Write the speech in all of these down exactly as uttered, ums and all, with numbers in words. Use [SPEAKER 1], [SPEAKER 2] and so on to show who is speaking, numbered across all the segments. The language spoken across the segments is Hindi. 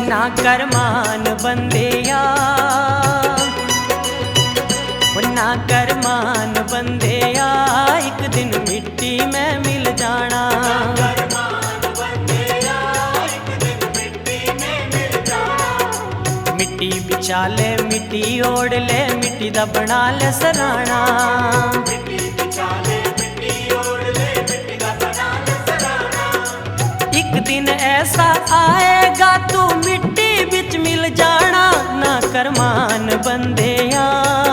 [SPEAKER 1] ना कर मान बंदेया, ना कर मान बंदेया, एक दिन मिट्टी में मिल जाना। मिट्टी बिछा ले मिट्टी ओढ़ ले, मिट्टी दा बना ले सराना। एक दिन ऐसा आएगा तू मिट्टी बिच मिल जाना, ना कर मान बंदेया,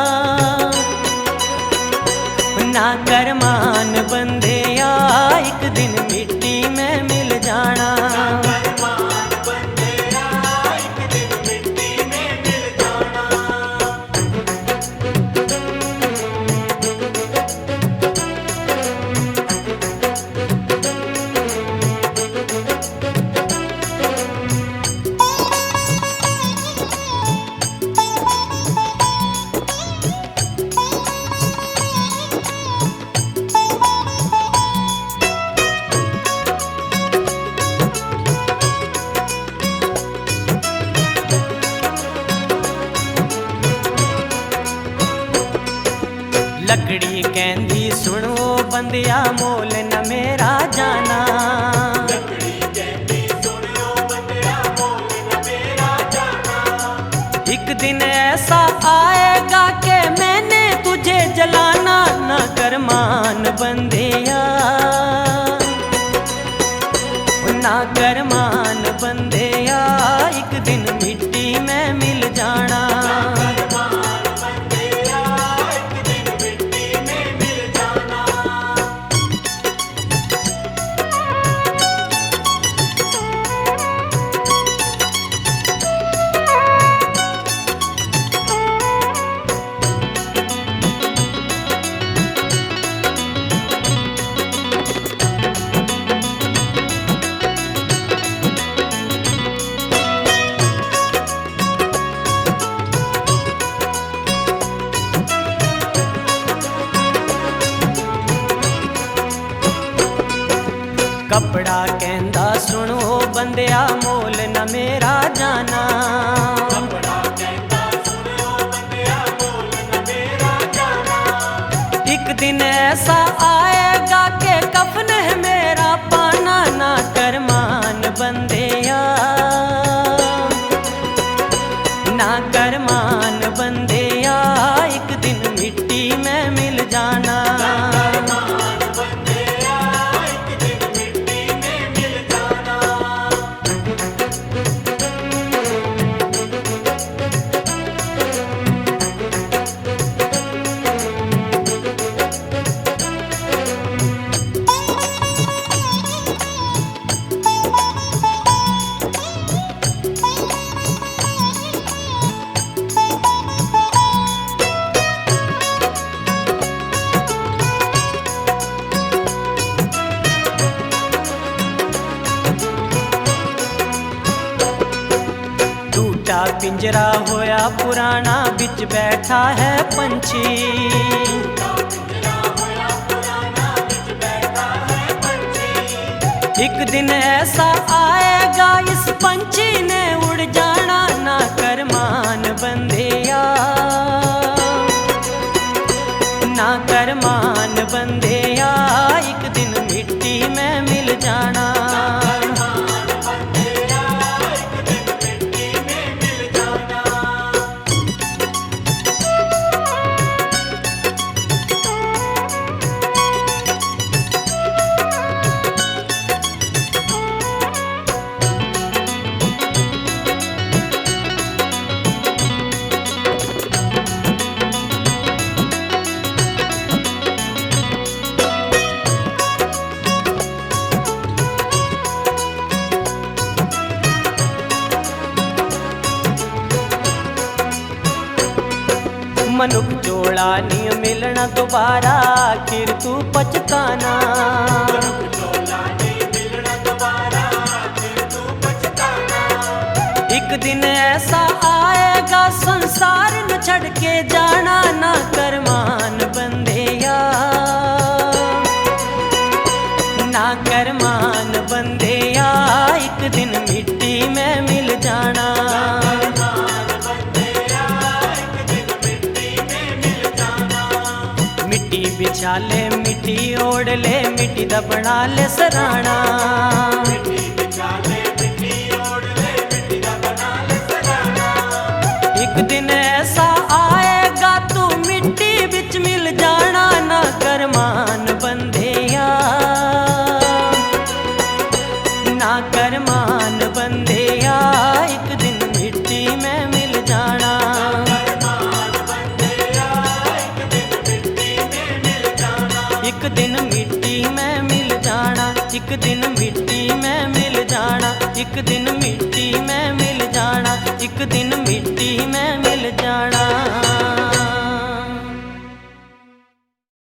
[SPEAKER 1] ना कर मान बंदेया, एक दिन मिट्टी में मिल जाना। लकड़ी कहंदी सुनो बंदिया, मोल न मेरा जाना। लकड़ी कहंदी सुनो बंदिया, मोल न मेरा जाना। एक दिन ऐसा आएगा कि मैंने तुझे जलाना, ना कर मान बंदिया, ना कर मान बंदिया, एक दिन मिट्टी में मिल जाना। कपड़ा कहंदा सुनो बंदिया, मोल न मेरा जाना। कपड़ा कहंदा सुनो बंदिया, मोल न मेरा जाना। एक दिन ऐसा आएगा कि कफन है मेरा पाना, ना कर मान बंदिया, ना कर मान बंदिया, एक दिन मिट्टी में मिल जाना। पिंजरा होया पुराना, बिच बैठा है पंछी। एक दिन ऐसा आएगा इस पंछी ने उड़ जाना, ना कर मान बंदिया, ना कर मान बंदिया, एक दिन मिट्टी में मिल जाना। मनुख जोड़ा नहीं मिलना दोबारा, आखिर तू पछताना। एक दिन ऐसा आएगा संसार न छड़ के जाना, ना कर मान बंदिया, ना कर मान बंदिया, एक दिन मिट मिट्टी में मिल जाना। मिट्टी बिछा ले मिट्टी ओढ़ ले मिट्टी दा बना ले सराणा। एक दिन ऐसा आएगा तू मिट्टी बिच मिल जाना। ना कर मान बंदेया, ना कर मान बंदेया, एक दिन मिट्टी में मिल जाना। एक दिन मिट्टी में मिल जाना, एक दिन मिट्टी में मिल जाना, एक दिन मिट्टी में मिल जाना, एक दिन मिट्टी में मिल जाना।